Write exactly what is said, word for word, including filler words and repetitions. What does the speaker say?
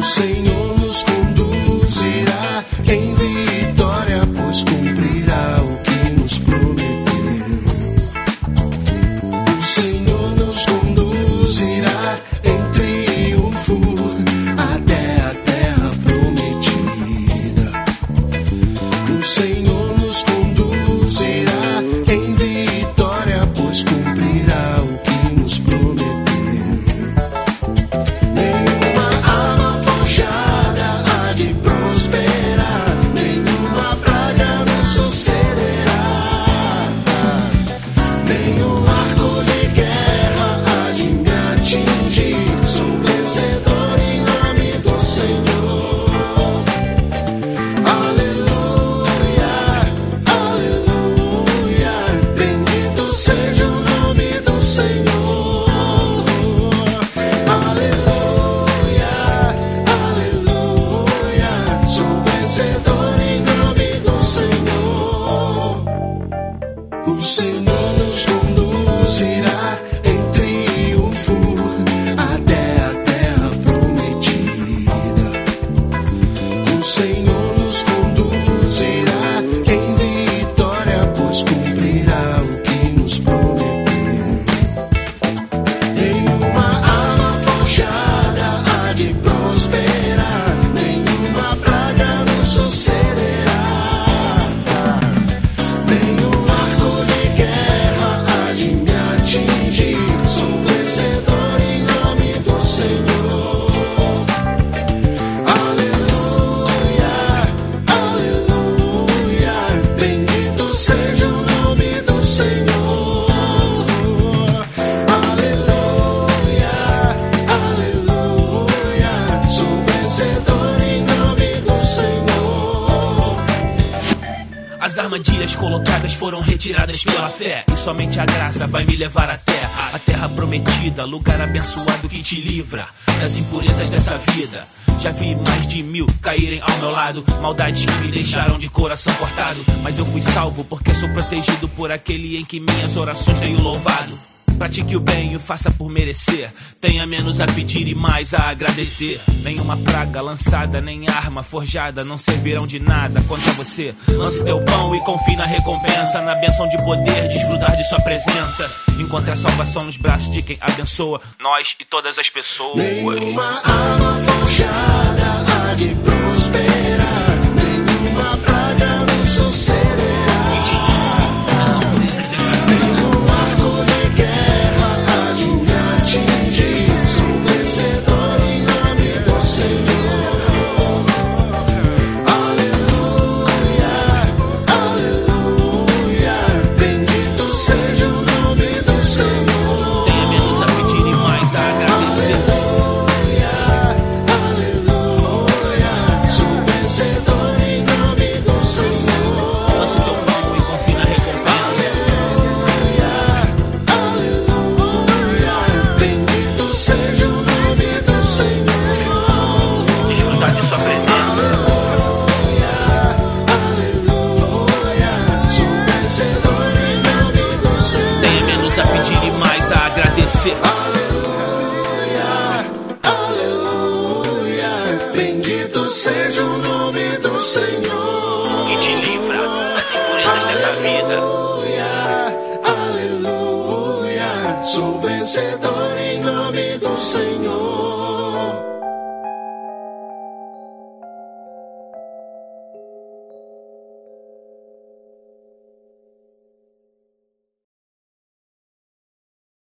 Senhor nos conduzirá em vitória, pois cumprirá o que nos prometeu. O Senhor nos conduzirá em triunfo até a terra prometida. O Senhor nos conduzirá em vitória, pois cumprirá o que nos prometeu. O Senhor nos conduzirá em triunfo até a terra prometida. O Senhor nos conduzirá em vitória, pois cumprirá o que nos prometeu. Nenhuma arma forjada há de prosperar, nenhuma praga nos sucederá. As armadilhas colocadas foram retiradas pela fé, e somente a graça vai me levar até a terra prometida, lugar abençoado que te livra das impurezas dessa vida. Já vi mais de mil caírem ao meu lado, maldades que me deixaram de coração cortado, mas eu fui salvo porque sou protegido por aquele em que minhas orações tenho louvado. Pratique o bem e faça por merecer, tenha menos a pedir e mais a agradecer. Nenhuma praga lançada, nem arma forjada não servirão de nada contra você. Lance teu pão e confie na recompensa, na bênção de poder desfrutar de sua presença. Encontre a salvação nos braços de quem abençoa nós e todas as pessoas. Nenhuma arma forjada há de prosperar, nenhuma praga nos sucederá. Bendito seja o nome do Senhor, que te livra das impurezas dessa vida. Aleluia, aleluia, sou vencedor em nome do Senhor.